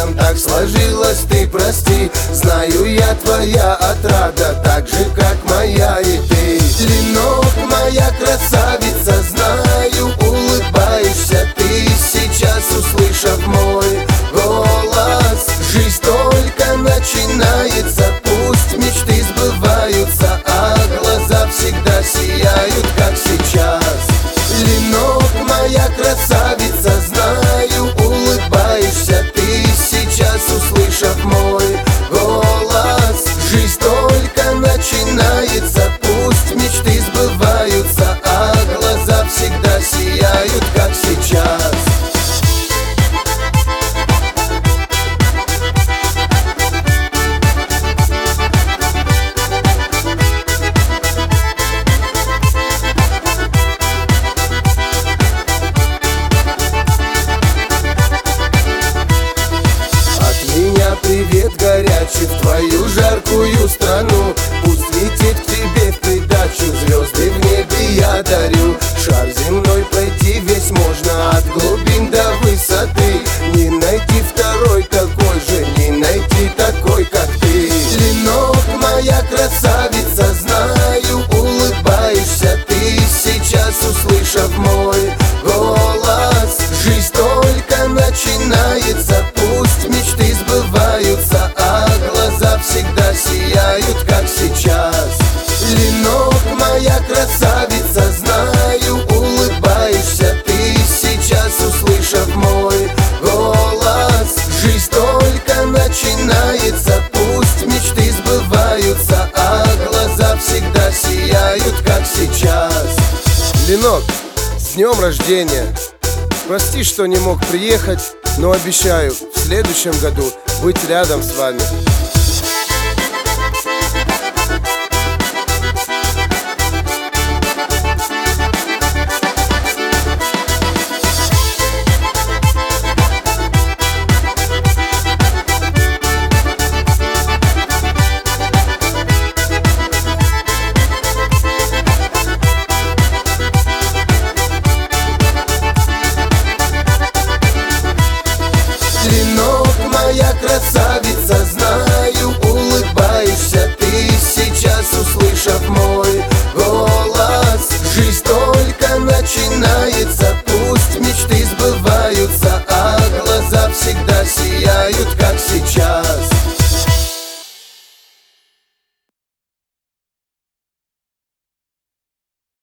рядом, так сложилось, ты прости. Знаю, я твоя отрада, так же, как моя и ты. Ленок, моя красавица, знаю, улыбаешься ты сейчас, услышав мой голос. Жизнь только начинается, пусть мечты сбываются, а глаза всегда сияют, как сейчас. Ленок, моя красавица, знаю, улыбаешься ты сейчас, услышав мой голос. Жизнь только начинается, пусть мечты сбываются, а глаза всегда сияют, как сейчас. Привет горячий в твою жаркую страну. Пусть летит к тебе в придачу, звезды в небе я дарю. Шар земной пройти весь можно, от глубин до высоты. Не найти второй такой же, не найти такой, как ты. Ленок, моя красавица, знаю, улыбаешься ты сейчас, услышав мой голос. Жизнь только начинается, пусть мечты сбываются, а глаза всегда сияют, как сейчас. Ленок, моя красавица, знаю, улыбаешься ты сейчас, услышав мой голос. Жизнь только начинается, пусть мечты сбываются, а глаза всегда сияют, как сейчас. Ленок, с днем рождения! Прости, что не мог приехать, но обещаю в следующем году быть рядом с вами. Ленок, моя красавица, знаю, улыбаешься ты сейчас, услышав мой голос. Жизнь только начинается, пусть мечты сбываются, а глаза всегда сияют, как сейчас.